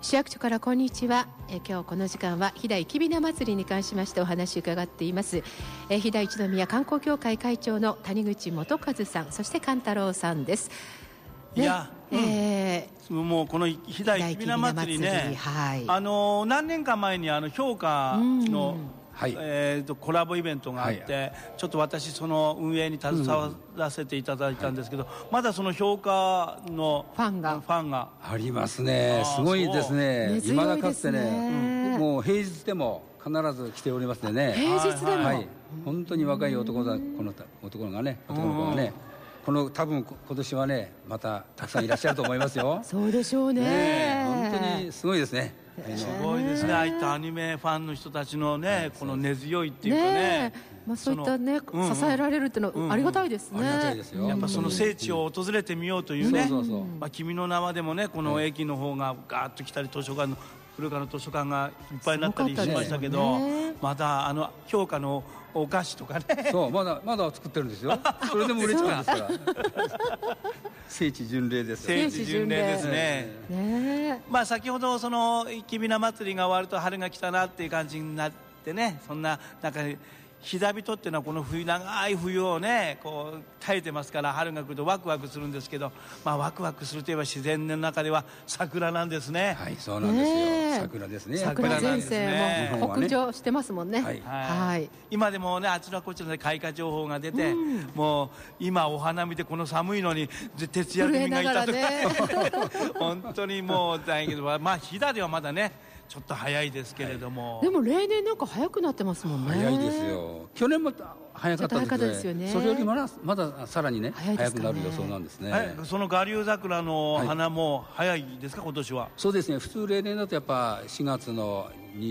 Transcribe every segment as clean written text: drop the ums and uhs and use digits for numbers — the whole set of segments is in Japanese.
市役所からこんにちは。今日この時間は飛騨生雛祭りに関しましてお話を伺っています。飛騨一宮観光協会会長の谷口元和さん、そして勘太郎さんです。 いや、もうこの飛騨生雛祭りね、 はい、 何年か前に評価の、コラボイベントがあって、ちょっと私その運営に携わらせていただいたんですけど、まだその評価のファンがありますね。すごいですね。未だかつてね、もう平日でも必ず来ておりますね。 平日でも、 本当に若い男の子がね、多分今年はね、またたくさんいらっしゃると思いますよ。 そうでしょうね。 本当にすごいですね。 すごいですね。ああいったアニメファンの人たちのね、この根強いっていうかね、 そういったね、支えられるっていうのはありがたいですね。 ありがたいですよ。 やっぱその聖地を訪れてみようというね、君の名はでもね、この駅の方がガーッと来たり、図書館の古川の図書館がいっぱいになったりしましたけど、また評価のお菓子とかね、 そうまだ作ってるんですよ。それでも売れちゃうんですから聖地巡礼です。 聖地巡礼ですね。まあ先ほどその生雛祭りが終わると春が来たなっていう感じになってね、そんな中で飛騨人っていうのはこの長い冬をねこう耐えてますから、春が来るとワクワクするんですけど、ワクワクするといえば自然の中では桜なんですね。 はい、そうなんですよ。桜ですね。 桜前線も北上してますもんね。 今でもね、あちらこちらで開花情報が出て、もう今お花見でこの寒いのに徹夜組がいたとか本当にもう大変けど、飛騨ではまだねちょっと早いですけれども、 でも例年なんか早くなってますもんね。 早いですよ。去年も早かったですよね。それよりまださらにね早くなる予想なんですね。 その我流桜の花も早いですか、今年は。 そうですね。普通例年だとやっぱ4月の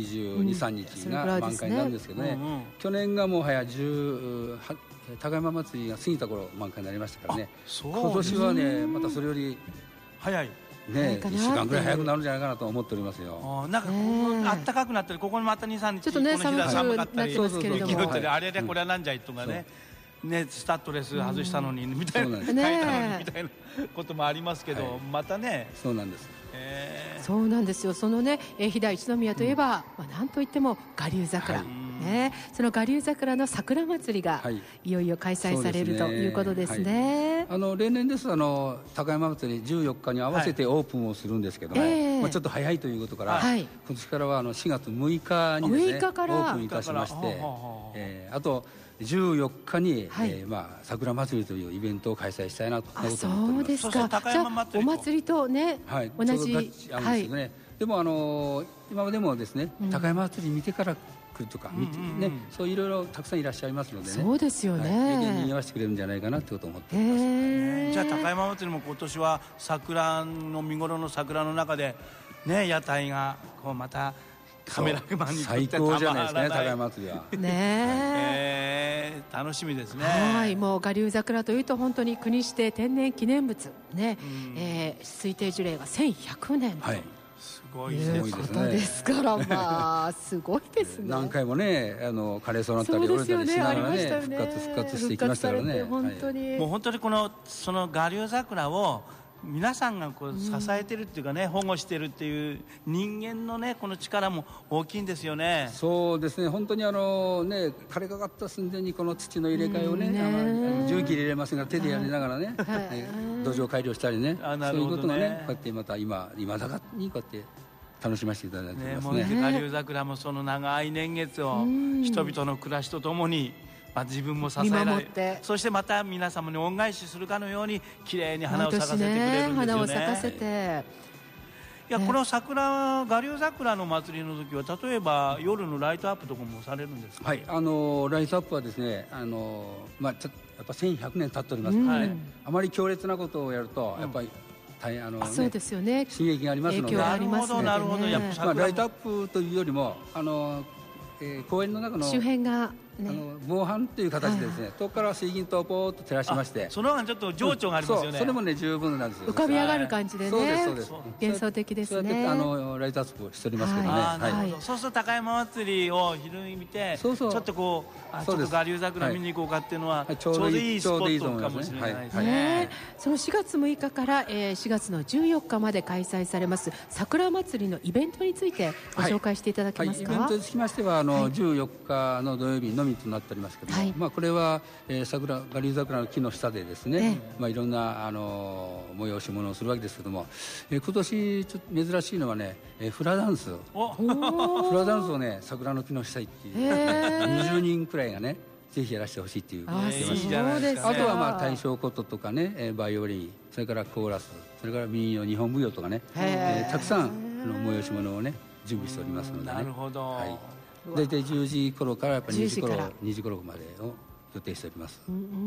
22、23日が満開になるんですけどね、去年がもう高山祭りが過ぎた頃満開になりましたからね。今年はねまたそれより早いね、1週間ぐらい早くなるんじゃないかなと思っておりますよ。 なんか暖かくなったり、ここにまた 2,3 日ちょっとねこの日が寒かったり、 寒くなってますけれども、 あれでこれはなんじゃいとかね、スタッドレス外したのにみたいな、変えたのにみたいなこともありますけど、またね。 そうなんです。 そうなんですよ。そのね、飛騨一宮といえば、なんといっても我流桜。その我流桜の桜祭りがいよいよ開催されるということですね。 例年です高山祭り14日に合わせてオープンをするんですけども、ちょっと早いということから、今年からは4月6日にですねオープンいたしまして、あと14日に桜祭りというイベントを開催したいなと思っております。 そうですか。じゃあお祭りとね同じ。 でも今までもですね高山祭り見てから来るとかね、そういろいろたくさんいらっしゃいますのでね。 そうですよね。 に合わせてくれるんじゃないかなってことを思っております。 じゃあ高山祭りも今年は桜の見頃の桜の中でね、屋台がこうまたカメラマンにとって最高じゃないですかね、高山祭りは。 楽しみですね。 はい、もう我流桜というと本当に国指定天然記念物ね、推定樹齢が1100年と。 すごいことですから、すごいですね。 何回もね枯れそうになったり折れたりしながらね復活していきましたからね。 本当にもう本当にその我流桜を皆さんがこう支えてるっていうかね、保護してるっていう人間のねこの力も大きいんですよね。 そうですね。本当に枯れかかった寸前にこの土の入れ替えをね、重機入れませんが手でやりながらね、土壌改良したりね、そういうことがねこうやってまた今だかにこうやって楽しませていただいてますね。 我流桜もその長い年月を人々の暮らしとともに自分も支えられ、そしてまた皆様に恩返しするかのようにきれいに花を咲かせてくれるんですよね。 花を咲かせて、 いやこの我流桜の祭りの時は例えば夜のライトアップとかもされるんですか。 ライトアップはですねやっぱ1100年経っておりますからね、あまり強烈なことをやるとやっぱりそうですよね、 刺激がありますので。 なるほどなるほど。 ライトアップというよりも公園の中の周辺が防犯という形でですね、遠くから水銀灯をポーッと照らしまして、 その方がちょっと情緒がありますよね。 それもね十分なんですよ。 浮かび上がる感じでね。 そうです。 幻想的ですね。 そうやってライトアップしておりますけどね。 そうすると高山祭りを昼に見て、ちょっとこうちょっと我流桜見に行こうかっていうのはちょうどいいスポットかもしれないですね。 その4月6日から4月の14日まで開催されます桜祭りのイベントについてご紹介していただけますか。 イベントにつきましては14日の土曜日のみとなっておりますけども、これは我流桜の木の下でですね、いろんな催し物をするわけですけども、今年ちょっと珍しいのはね、フラダンスをね桜の木の下に20人くらいがねぜひやらせてほしいっていう言ってました。あとは大正琴とかね、バイオリン、それからコーラス、それから民謡、日本舞踊とかね、たくさん催し物をね準備しておりますのでね。 なるほど。 大体10時頃からやっぱ2時頃までを予定しております。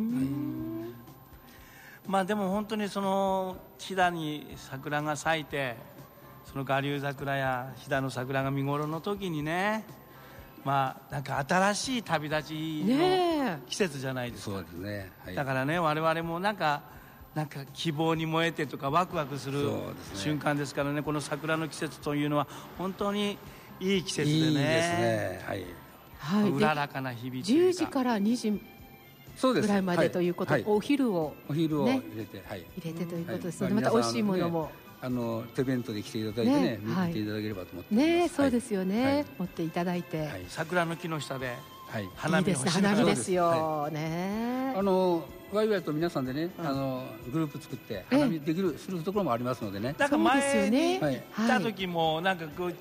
でも本当にその飛騨に桜が咲いて、その我流桜や飛騨の桜が見頃の時にね、なんか新しい旅立ちの季節じゃないですか。 そうですね。 だからね、我々もなんか希望に燃えてとかワクワクする瞬間ですからね、この桜の季節というのは本当にいい季節でね。いいですね。うららかな日々というか。 10時から2時ぐらいまでということ、お昼を入れてということですので、また美味しいものも手弁当で来ていただいてね、見ていただければと思ってます。 そうですよね。持っていただいて桜の木の下で花見ですよね。 ワイワイと皆さんでね、グループ作って花見できるするところもありますのでね。 なんか前に来た時もなんかこう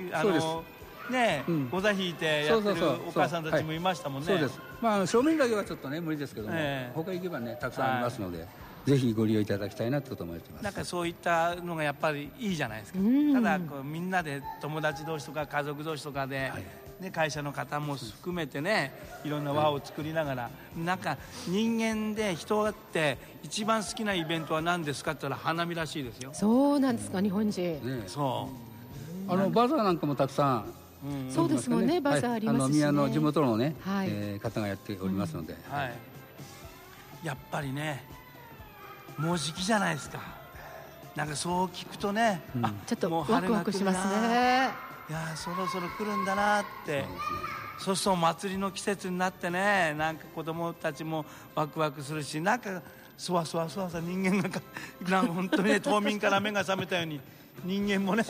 ご座引いてやってるお母さんたちもいましたもんね。 そうです。正面だけはちょっとね無理ですけども、他行けばねたくさんありますので、ぜひご利用いただきたいなと思ってます。 なんかそういったのがやっぱりいいじゃないですか。ただみんなで友達同士とか家族同士とかで、会社の方も含めてね、いろんな輪を作りながら、なんか人間で人って一番好きなイベントは何ですかって言ったら花見らしいですよ。 そうなんですか、日本人。 そうバザーなんかもたくさん、 そうですもんね、バザーありますしね。 宮の地元のね方がやっておりますので、 やっぱりねもう時期じゃないですか。なんかそう聞くとね、 ちょっとワクワクしますね。 いやそろそろ来るんだなって。そうすると祭りの季節になってね、なんか子供たちもワクワクするし、なんかそわそわ人間がなんか本当にね冬眠から目が覚めたように人間もね、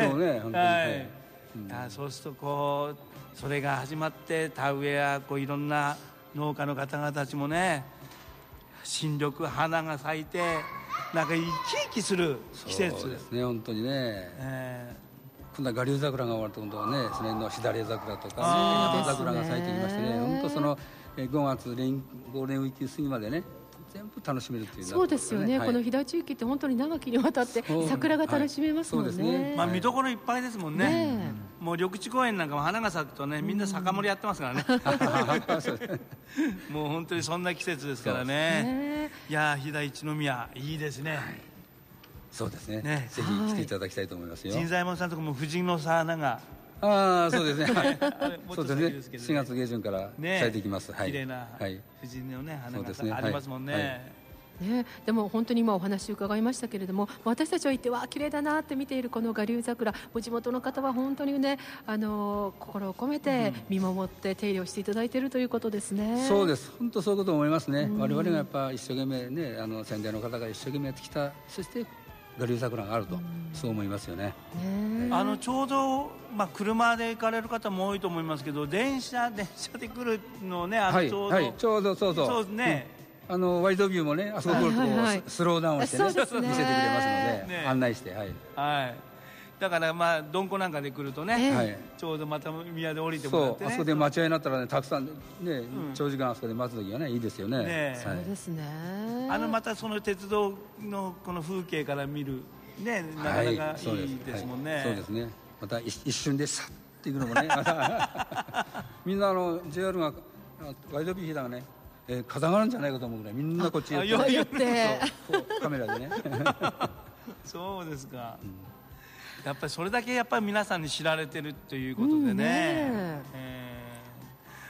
そうするとこうそれが始まって、田植えやこういろんな農家の方々たちもね、新緑花が咲いてなんか生き生きする季節。 そうですね、本当にね。今度は我流桜が終わると今度はね、その辺のしだれ桜とかね、桜が咲いてきましてね、本当その5月ゴールデンウィーク過ぎまでね全部楽しめるという。 そうですよね。この飛騨地域って本当に長きにわたって桜が楽しめますもんね。 見どころいっぱいですもんね。もう緑地公園なんかも花が咲くとね、みんな酒盛りやってますからね。もう本当にそんな季節ですからね。いや飛騨一宮いいですね。 そうですね。ぜひ来ていただきたいと思いますよ。 陣左衛門さんとかも婦人の花が。 そうですね。そうですね。4月下旬から咲いていきます。 綺麗な婦人のね花がありますもんね。 でも本当に今お話伺いましたけれども、私たちは行って綺麗だなって見ているこの我流桜、地元の方は本当にね心を込めて見守って手入れをしていただいているということですね。 そうです。本当そういうこと思いますね。我々がやっぱ一生懸命ね、先代の方が一生懸命やってきた、そして我流桜があると、そう思いますよね。 ちょうど車で行かれる方も多いと思いますけど、電車で来るのね、ちょうどそうですね。 ワイドビューもね、あそこ来るとスローダウンしてね見せてくれますので、案内して。 だからどんこなんかで来るとね、ちょうどまた宮で降りてもらってね、 あそこで待ち合いになったらね、たくさんね長時間あそこで待つ時はねいいですよね。 そうですね。 またその鉄道のこの風景から見るね、なかなかいいですもんね。 そうですね。また一瞬でさっていくのもね、みんなJR がワイドビューだがね、風があるんじゃないかと思うぐらいみんなこっち寄ってカメラでね。 そうですか。やっぱりそれだけやっぱり皆さんに知られてるということでね。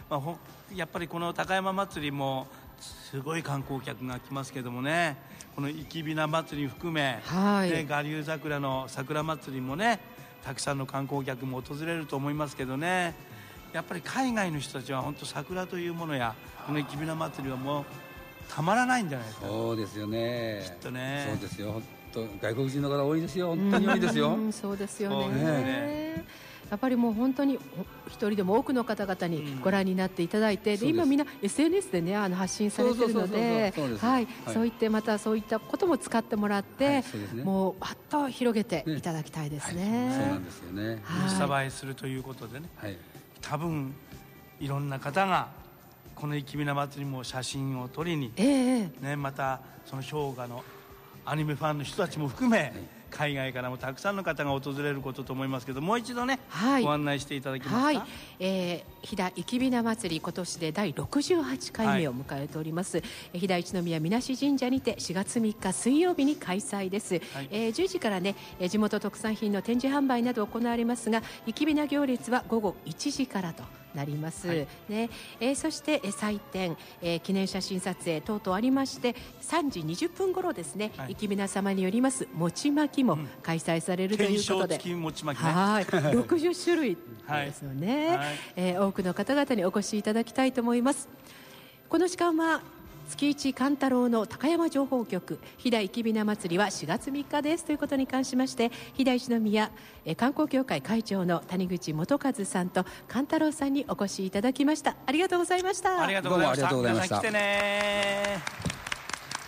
やっぱりこの高山祭りもすごい観光客が来ますけどもね、この生雛祭り含め、我流桜の桜祭りもね、たくさんの観光客も訪れると思いますけどね、やっぱり海外の人たちは本当桜というものやこの生雛祭りはもうたまらないんじゃないですか。 そうですよね、 きっとね。 そうですよ、本当外国人の方多いですよ、本当に多いですよ。 そうですよね。やっぱりもう本当に一人でも多くの方々にご覧になっていただいて、で今みんな SNS でね発信されているので、そういってまたそういったことも使ってもらって、もうわっと広げていただきたいですね。 そうなんですよね。 インスタ映えするということでね、多分いろんな方がこの生雛祭りも写真を撮りに、またその氷河のアニメファンの人たちも含め、海外からもたくさんの方が訪れることと思いますけど、もう一度ね、ご案内していただけますか。 飛騨生雛祭り、今年で第68回目を迎えております、飛騨一宮みなし神社にて4月3日水曜日に開催です。10時からね、地元特産品の展示販売など行われますが、生雛行列は午後1時からとなります、そして祭典、記念写真撮影等々ありまして、3時20分頃ですね、生雛様によります餅巻きも開催されるということで、60種類ですよね、多くの方々にお越しいただきたいと思います。この時間は月一貫太郎の高山情報局、飛騨生雛祭りは4月3日ですということに関しまして、飛騨一宮観光協会会長の谷口元和さんと貫太郎さんにお越しいただきました。ありがとうございました。 ありがとうございました。皆さん来てね。